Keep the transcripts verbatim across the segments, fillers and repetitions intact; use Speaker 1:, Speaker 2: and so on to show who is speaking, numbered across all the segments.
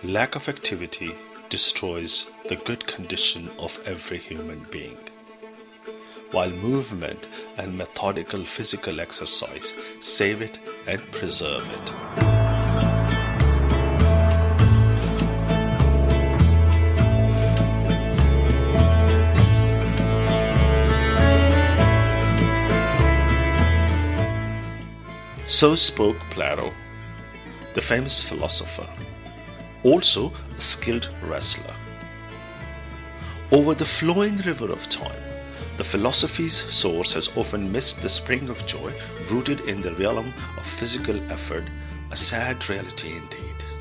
Speaker 1: Lack of activity destroys the good condition of every human being, while movement and methodical physical exercise save it and preserve it. So spoke Plato, the famous philosopher, also a skilled wrestler. Over the flowing river of time, the philosophy's source has often missed the spring of joy rooted in the realm of physical effort, a sad reality indeed.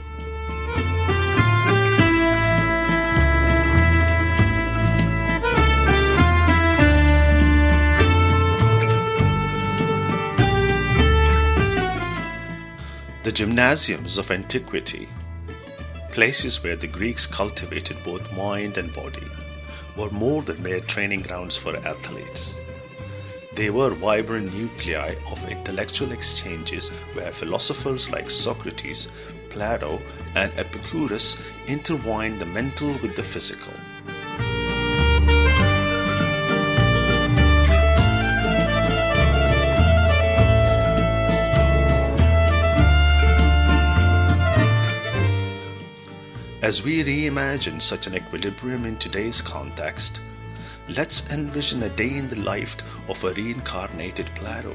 Speaker 1: The gymnasiums of antiquity, places where the Greeks cultivated both mind and body, were more than mere training grounds for athletes. They were vibrant nuclei of intellectual exchanges where philosophers like Socrates, Plato, and Epicurus intertwined the mental with the physical. As we reimagine such an equilibrium in today's context, let's envision a day in the life of a reincarnated Plato.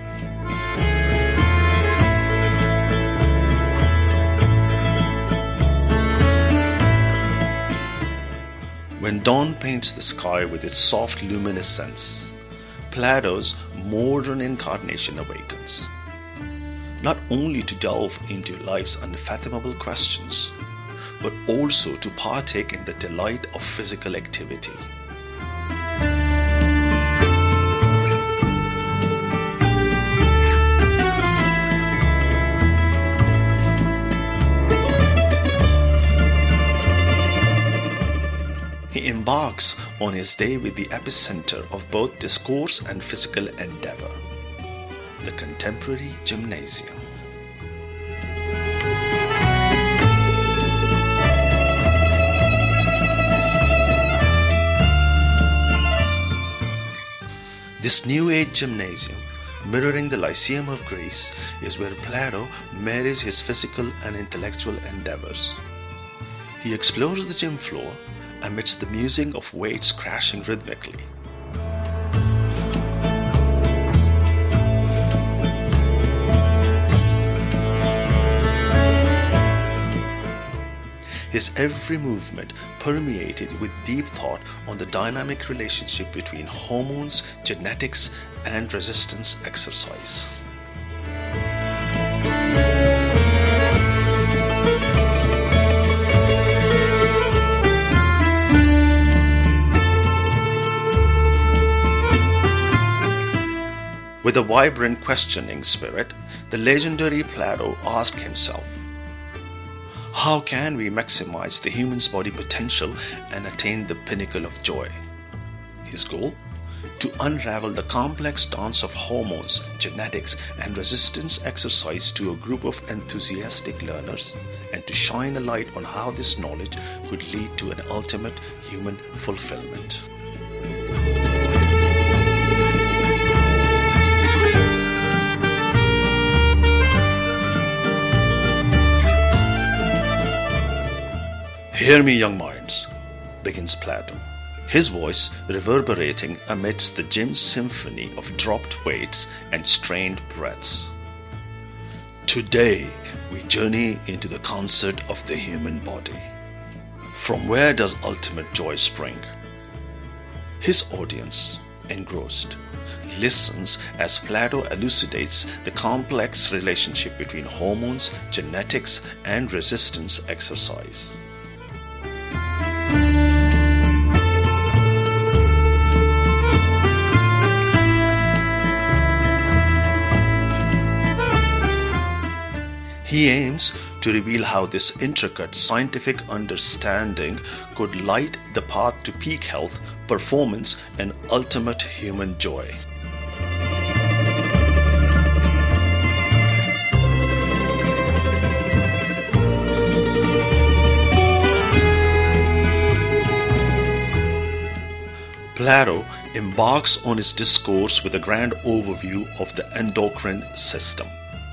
Speaker 1: When dawn paints the sky with its soft luminescence, Plato's modern incarnation awakens, not only to delve into life's unfathomable questions, but also to partake in the delight of physical activity. He embarks on his day with the epicenter of both discourse and physical endeavor, the contemporary gymnasium. This New Age gymnasium, mirroring the Lyceum of Greece, is where Plato marries his physical and intellectual endeavors. He explores the gym floor amidst the musing of weights crashing rhythmically. His every movement permeated with deep thought on the dynamic relationship between hormones, genetics, and resistance exercise. With a vibrant questioning spirit, the legendary Plato asked himself, how can we maximize the human's body potential and attain the pinnacle of joy? His goal? To unravel the complex dance of hormones, genetics, and resistance exercise to a group of enthusiastic learners, and to shine a light on how this knowledge could lead to an ultimate human fulfillment. Hear me, young minds, begins Plato, his voice reverberating amidst the gym's symphony of dropped weights and strained breaths. Today, we journey into the concert of the human body. From where does ultimate joy spring? His audience, engrossed, listens as Plato elucidates the complex relationship between hormones, genetics, and resistance exercise. He aims to reveal how this intricate scientific understanding could light the path to peak health, performance, and ultimate human joy. Plato embarks on his discourse with a grand overview of the endocrine system.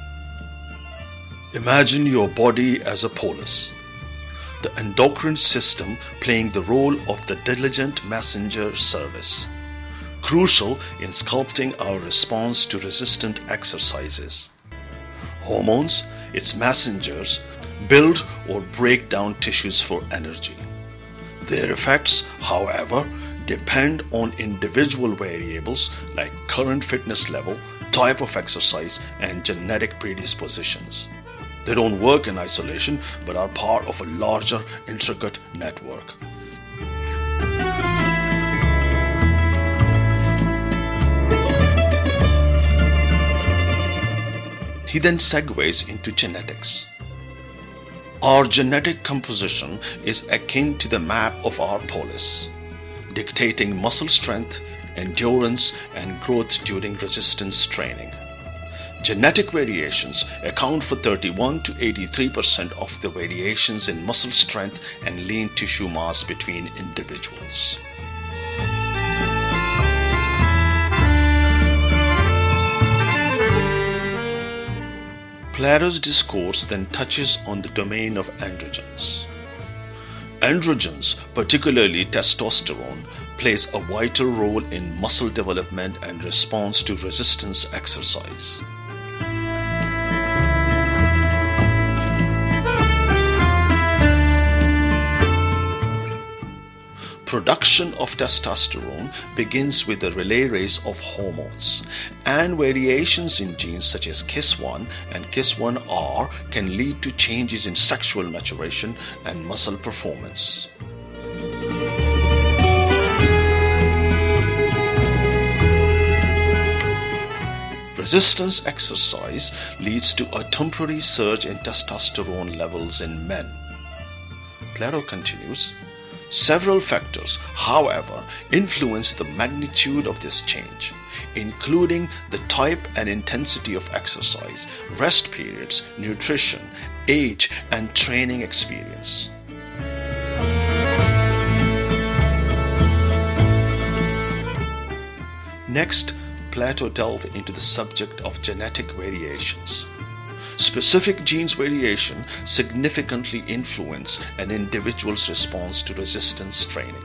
Speaker 1: Imagine your body as a polis, the endocrine system playing the role of the diligent messenger service, crucial in sculpting our response to resistant exercises. Hormones, its messengers, build or break down tissues for energy. Their effects, however, depend on individual variables like current fitness level, type of exercise, and genetic predispositions. They don't work in isolation but are part of a larger, intricate network. He then segues into genetics. Our genetic composition is akin to the map of our polis, dictating muscle strength, endurance, and growth during resistance training. Genetic variations account for thirty-one to eighty-three percent of the variations in muscle strength and lean tissue mass between individuals. Plato's discourse then touches on the domain of androgens. Androgens, particularly testosterone, plays a vital role in muscle development and response to resistance exercise. Production of testosterone begins with the relay race of hormones, and variations in genes such as K I S one and K I S one R can lead to changes in sexual maturation and muscle performance. Resistance exercise leads to a temporary surge in testosterone levels in men. Plato continues, several factors, however, influence the magnitude of this change, including the type and intensity of exercise, rest periods, nutrition, age, and training experience. Next, Plato delved into the subject of genetic variations. Specific genes variation significantly influence an individual's response to resistance training.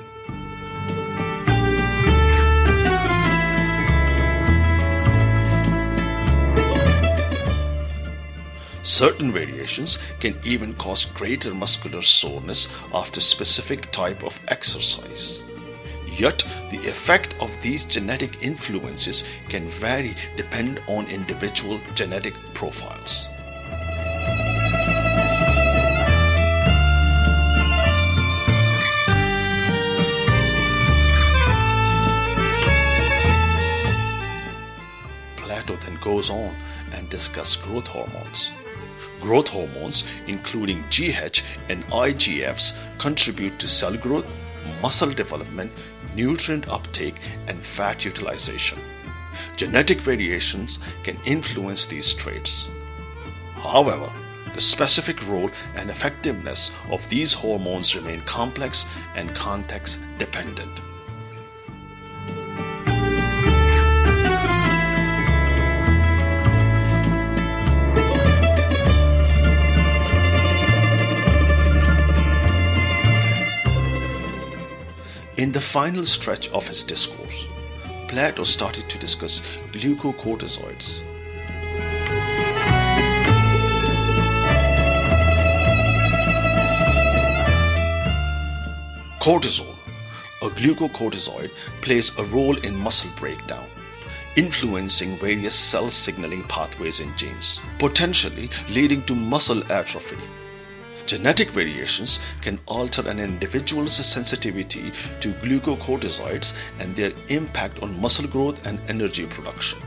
Speaker 1: Certain variations can even cause greater muscular soreness after specific type of exercise. Yet, the effect of these genetic influences can vary depending on individual genetic profiles. Plato then goes on and discusses growth hormones. Growth hormones, including G H and I G Fs, contribute to cell growth, muscle development, nutrient uptake, and fat utilization. Genetic variations can influence these traits. However, the specific role and effectiveness of these hormones remain complex and context dependent. In the final stretch of his discourse, Plato started to discuss glucocorticoids. Cortisol, a glucocorticoid, plays a role in muscle breakdown, influencing various cell signaling pathways in genes, potentially leading to muscle atrophy. Genetic variations can alter an individual's sensitivity to glucocorticoids and their impact on muscle growth and energy production.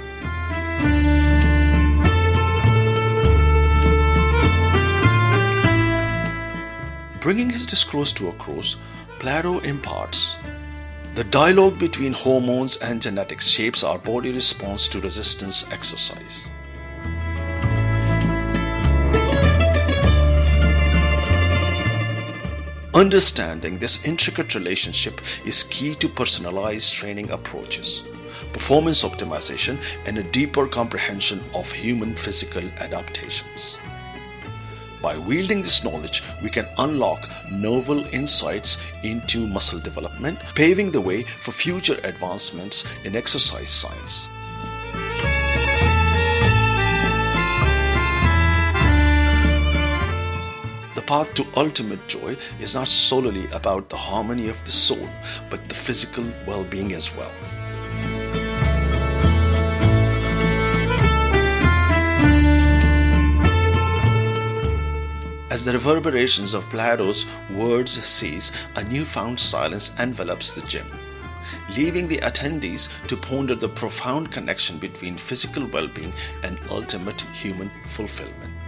Speaker 1: Bringing his discourse to a close, Plato imparts, the dialogue between hormones and genetics shapes our body response to resistance exercise. Understanding this intricate relationship is key to personalized training approaches, performance optimization, and a deeper comprehension of human physical adaptations. By wielding this knowledge, we can unlock novel insights into muscle development, paving the way for future advancements in exercise science. The path to ultimate joy is not solely about the harmony of the soul, but the physical well-being as well. As the reverberations of Plato's words cease, a newfound silence envelops the gym, leaving the attendees to ponder the profound connection between physical well-being and ultimate human fulfillment.